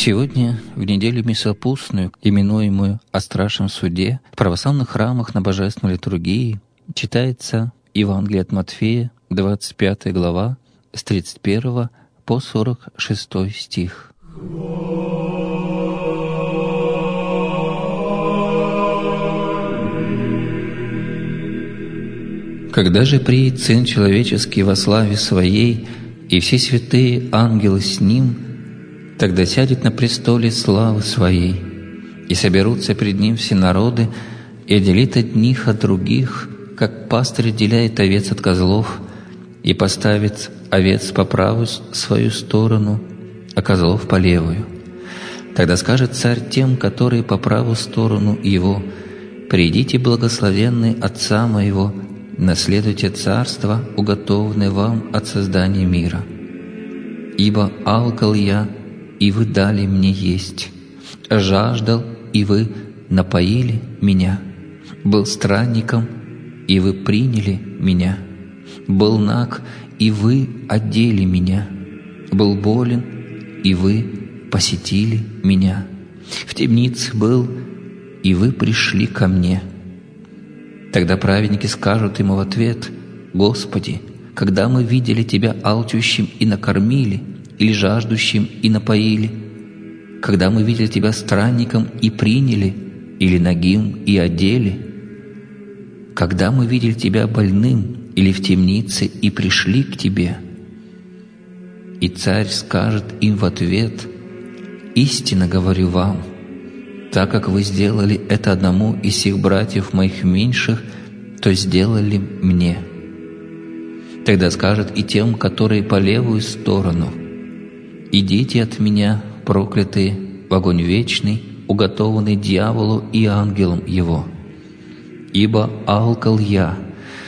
Сегодня, в неделю Мясопустную, именуемую о страшном суде, в православных храмах на Божественной литургии читается Евангелие от Матфея, 25 глава, с 31 по 46 стих. «Когда же приедет Сын Человеческий во славе Своей, и все святые ангелы с Ним, тогда сядет на престоле славы Своей, и соберутся пред Ним все народы, и отделит одних от других, как пастырь отделяет овец от козлов, и поставит овец по правую свою сторону, а козлов по левую. Тогда скажет Царь тем, которые по правую сторону Его: «Придите, благословенные Отца Моего, наследуйте царство, уготованное вам от создания мира. Ибо алкал я, и вы дали мне есть, жаждал, и вы напоили меня, был странником, и вы приняли меня, был наг, и вы одели меня, был болен, и вы посетили меня, в темнице был, и вы пришли ко мне». Тогда праведники скажут Ему в ответ: «Господи, когда мы видели Тебя алчущим и накормили, или жаждущим и напоили? Когда мы видели Тебя странником и приняли, или нагим и одели? Когда мы видели Тебя больным или в темнице и пришли к Тебе?» И Царь скажет им в ответ: «Истинно говорю вам, так как вы сделали это одному из сих братьев моих меньших, то сделали мне». Тогда скажет и тем, которые по левую сторону: «Идите от меня, проклятые, в огонь вечный, уготованный дьяволу и ангелам его. Ибо алкал я,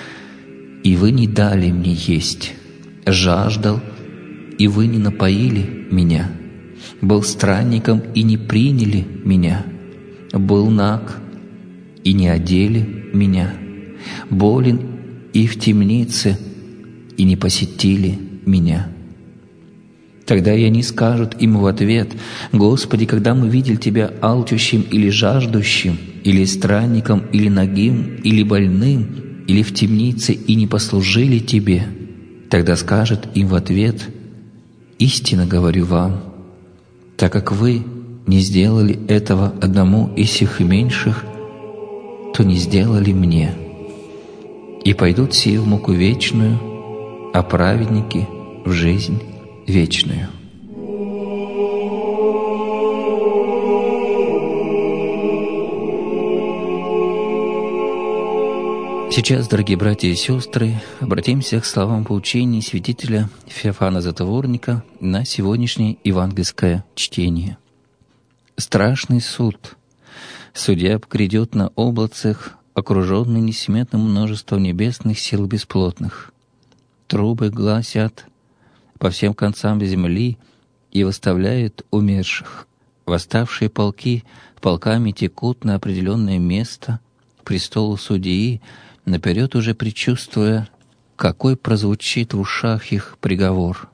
и вы не дали мне есть, жаждал, и вы не напоили меня, был странником, и не приняли меня, был наг, и не одели меня, болен и в темнице, и не посетили меня». Тогда и они скажут Ему в ответ: «Господи, когда мы видели Тебя алчущим или жаждущим, или странником, или нагим, или больным, или в темнице, и не послужили Тебе?» Тогда скажет им в ответ: «Истинно говорю вам, так как вы не сделали этого одному из сих меньших, то не сделали мне. И пойдут сии в муку вечную, а праведники в жизнь вечную». Сейчас, дорогие братья и сестры, обратимся к словам поучений святителя Феофана Затворника на сегодняшнее евангельское чтение. «Страшный суд. Судья грядет на облацах, окруженный несметным множеством небесных сил бесплотных. Трубы гласят по всем концам земли и выставляют умерших. Восставшие полки полками текут на определенное место, к престолу судьи, наперед уже предчувствуя, какой прозвучит в ушах их приговор.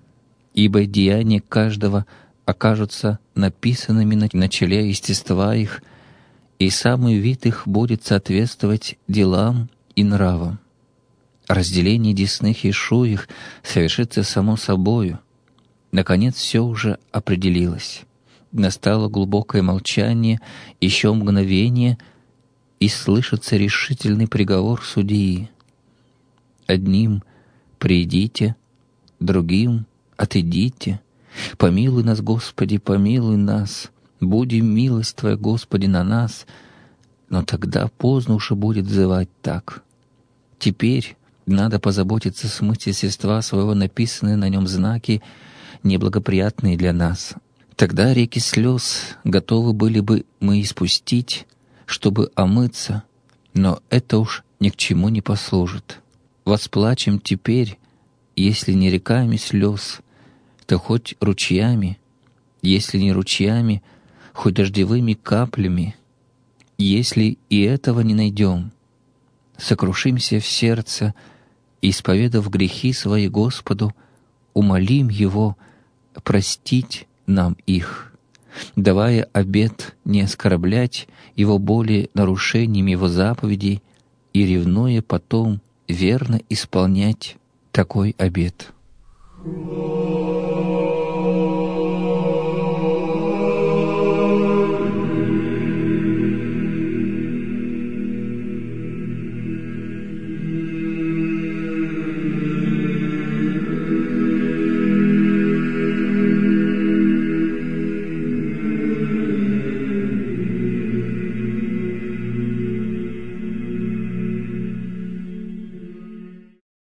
Ибо деяния каждого окажутся написанными на челе естества их, и самый вид их будет соответствовать делам и нравам. Разделение десных и шуих совершится само собою. Наконец все уже определилось. Настало глубокое молчание, еще мгновение, и слышится решительный приговор судьи. Одним: «Придите», другим: «Отойдите». «Помилуй нас, Господи, помилуй нас, будем милость Твоя, Господи, на нас». Но тогда поздно уже будет взывать так. Теперь надо позаботиться смыть с естества своего написанные на нем знаки, неблагоприятные для нас. Тогда реки слез готовы были бы мы испустить, чтобы омыться, но это уж ни к чему не послужит. Восплачем теперь, если не реками слез, то хоть ручьями, если не ручьями, хоть дождевыми каплями. Если и этого не найдем, сокрушимся в сердце, и, исповедав грехи свои Господу, умолим Его простить нам их, давая обет не оскорблять его более нарушением его заповедей и ревнуя потом верно исполнять такой обет.